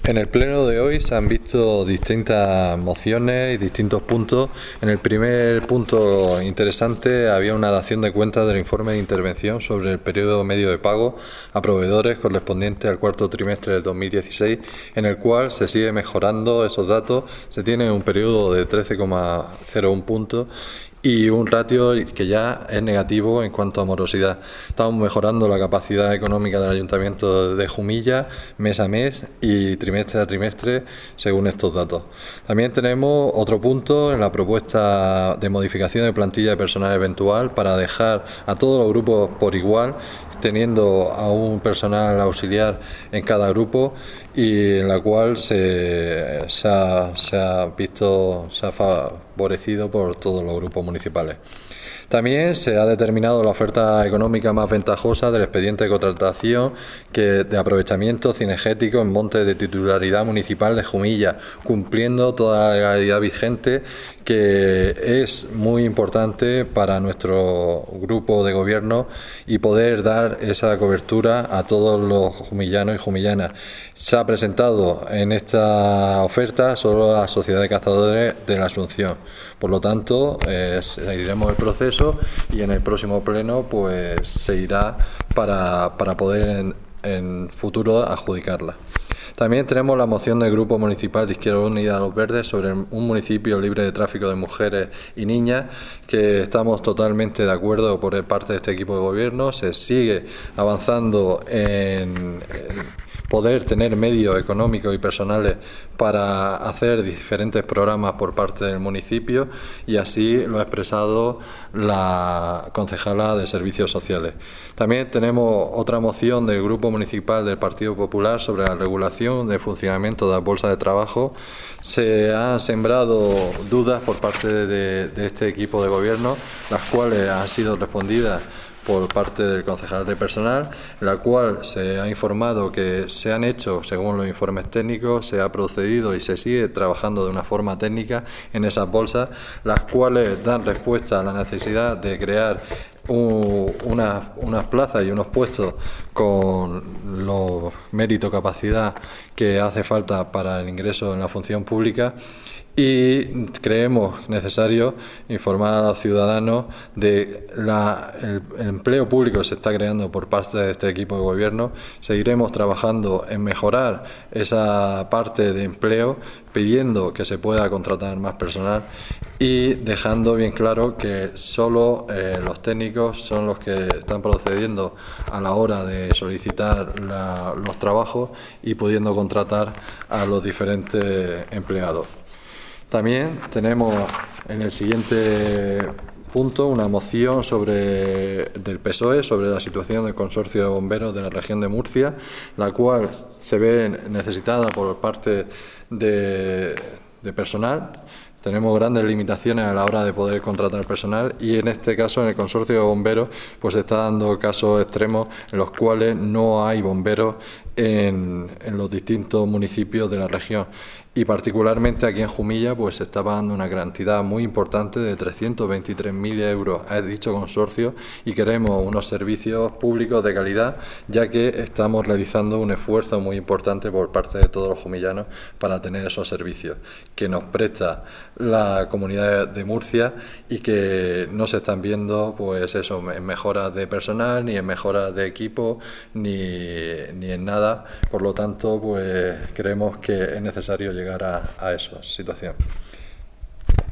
En el pleno de hoy se han visto distintas mociones y distintos puntos. En el primer punto interesante había una dación de cuentas del informe de intervención sobre el periodo medio de pago a proveedores correspondiente al cuarto trimestre del 2016, en el cual se sigue mejorando esos datos. Se tiene un periodo de 13,01 puntos y un ratio que ya es negativo en cuanto a morosidad. Estamos mejorando la capacidad económica del Ayuntamiento de Jumilla mes a mes y trimestre a trimestre según estos datos. También tenemos otro punto en la propuesta de modificación de plantilla de personal eventual para dejar a todos los grupos por igual, teniendo a un personal auxiliar en cada grupo, y en la cual se ha favorecido por todos los grupos municipales. También se ha determinado la oferta económica más ventajosa del expediente de contratación de aprovechamiento cinegético en montes de titularidad municipal de Jumilla, cumpliendo toda la legalidad vigente, que es muy importante para nuestro grupo de gobierno y poder dar esa cobertura a todos los jumillanos y jumillanas. Se ha presentado en esta oferta solo a la Sociedad de Cazadores de la Asunción. Por lo tanto, seguiremos el proceso y en el próximo pleno pues se irá para poder en futuro adjudicarla. También tenemos la moción del Grupo Municipal de Izquierda Unida a los Verdes sobre un municipio libre de tráfico de mujeres y niñas, que estamos totalmente de acuerdo por parte de este equipo de gobierno. Se sigue avanzando en poder tener medios económicos y personales para hacer diferentes programas por parte del municipio, y así lo ha expresado la concejala de Servicios Sociales. También tenemos otra moción del Grupo Municipal del Partido Popular sobre la regulación del funcionamiento de las bolsas de trabajo. Se han sembrado dudas por parte de este equipo de gobierno, las cuales han sido respondidas por parte del concejal de personal, en la cual se ha informado que se han hecho, según los informes técnicos, se ha procedido y se sigue trabajando de una forma técnica en esas bolsas, las cuales dan respuesta a la necesidad de crear unas plazas y unos puestos con los méritos, capacidad que hace falta para el ingreso en la función pública. Y creemos necesario informar a los ciudadanos de el empleo público que se está creando por parte de este equipo de gobierno. Seguiremos trabajando en mejorar esa parte de empleo, pidiendo que se pueda contratar más personal y dejando bien claro que solo los técnicos son los que están procediendo a la hora de solicitar los trabajos y pudiendo contratar a los diferentes empleados. También tenemos en el siguiente punto una moción del PSOE sobre la situación del consorcio de bomberos de la región de Murcia, la cual se ve necesitada por parte de personal. Tenemos grandes limitaciones a la hora de poder contratar personal, y en este caso, en el consorcio de bomberos, pues se está dando casos extremos en los cuales no hay bomberos en los distintos municipios de la región, y particularmente aquí en Jumilla pues se está pagando una cantidad muy importante de 323.000 euros a dicho consorcio, y queremos unos servicios públicos de calidad, ya que estamos realizando un esfuerzo muy importante por parte de todos los jumillanos para tener esos servicios que nos presta la Comunidad de Murcia y que no se están viendo pues eso en mejoras de personal, ni en mejoras de equipo, ni en nada. Por lo tanto, pues creemos que es necesario llegar a esa situación.